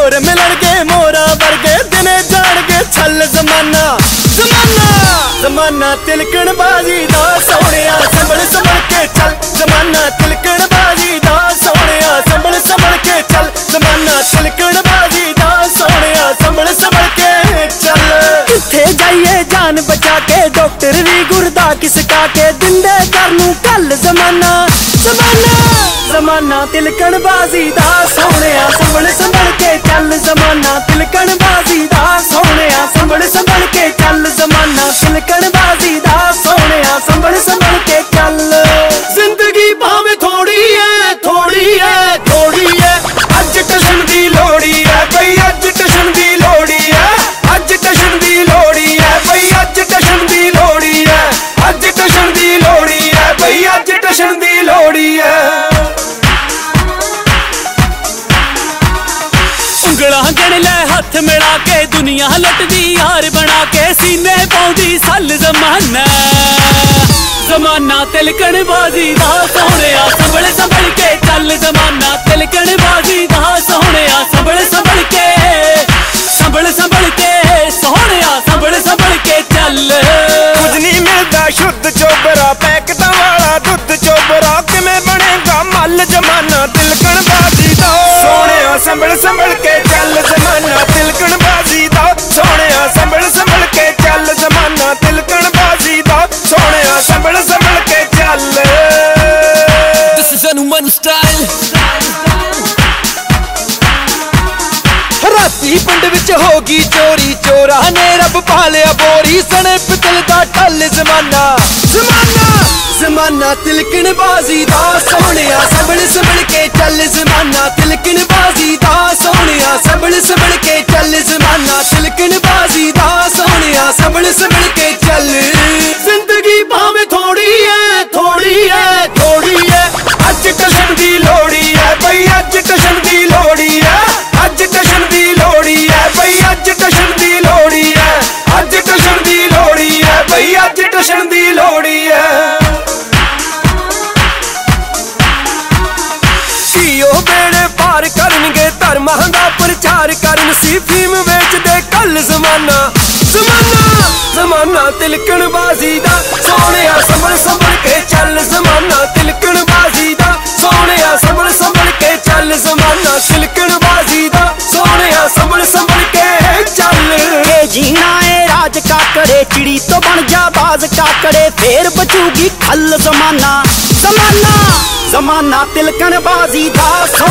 मोर मिलणगे मोरा वर्गे दिने जाणगे छल जमाना जमाना जमाना तिलकण बाजी दा सोहणिया संभल संभल के चल जमाना तिलकण बाजी दा सोहणिया संभल संभल के चल जमाना तिलकण बाजी दा सोहणिया संभल संभल के चल किथे जाइए जान बचा के डॉक्टर भी गुरदा किसका के दिंदे कर नूं कल जमाना जमाना जमाना तिलकण बाजी दा सोहणिया संभल संभल के चल जमाना तिलकण बाजी दा सोहणिया संभल संभल के चल जमाना तिलकण बाजी दा सोहणिया संभल संभल के चल जिंदगी भावे थोड़ी है थोड़ी है थोड़ी है अज टशन दी लोड़ी है बई अज टशन दी लोड़ी है अज टशन दी लोड़ी है बई अज टशन दी लोड़ी है अज टशन दी लोड़ी है बई अज टशन दी लोड़ी है उंगलां गिण लै हथ मिला के दुनिया लुटदी यार बना के सीने पाउंदी सल जमाना जमाना तिलकण बाजी दा सोहणिया संभल संभल के चल जमाना तिलकण बाजी दा सोहणिया संभल संभल के सोहणिया संभल संभल के चल कुछ नहीं मिलदा शुद्ध चोबरा पैकटा वाला दुध चोबरा किवें बनेगा मल जमाना तिलकण बाजी दा सोहणिया संभल संभल के चल जमाना तिलकण बाजी दा सोहणिया संभल संभल के चल जमाना तिलकण बाजी दा सोहणिया संभल संभल के चल This is Hanuman style राती पिंड विच होगी चोरी चोरा ने रब पालिया बोरी सने पितल दा टल जमाना जमाना जमाना तिलकण बाजी दा सोहणिया संभल संभल के चल जमाना तिलकण बाजी दा सोहणिया संभल संभल के चल जमाना तिलकण बाजी दा सोहणिया संभल संभल के चल जिंदगी भावे थोड़ी है थोड़ी है थोड़ी है अज टशन दी लोड़ी है बई अज टशन दी लोड़ी है अज टशन दी लोड़ी है बई अज टशन दी लोड़ी है अज टशन दी लोड़ी है बई अज टशन दी लोड़ी है कीओ बेड़े पार करनगे धर्मां दा प्रचार करन सी फीम वेचदे कल जमाना जमाना जमाना तिलकण बाजी दा सोहणिया संभल संभल के चल जमाना तिलकण बाजी दा सोहणिया संभल संभल के चल जमाना तिलकण बाजी दा सोहणिया संभल संभल के चल के जीना है राज काकड़े चिड़ी तो बन जा बाज काकड़े फेर बचूगी खल जमाना जमाना जमाना तिलकण बाजी दा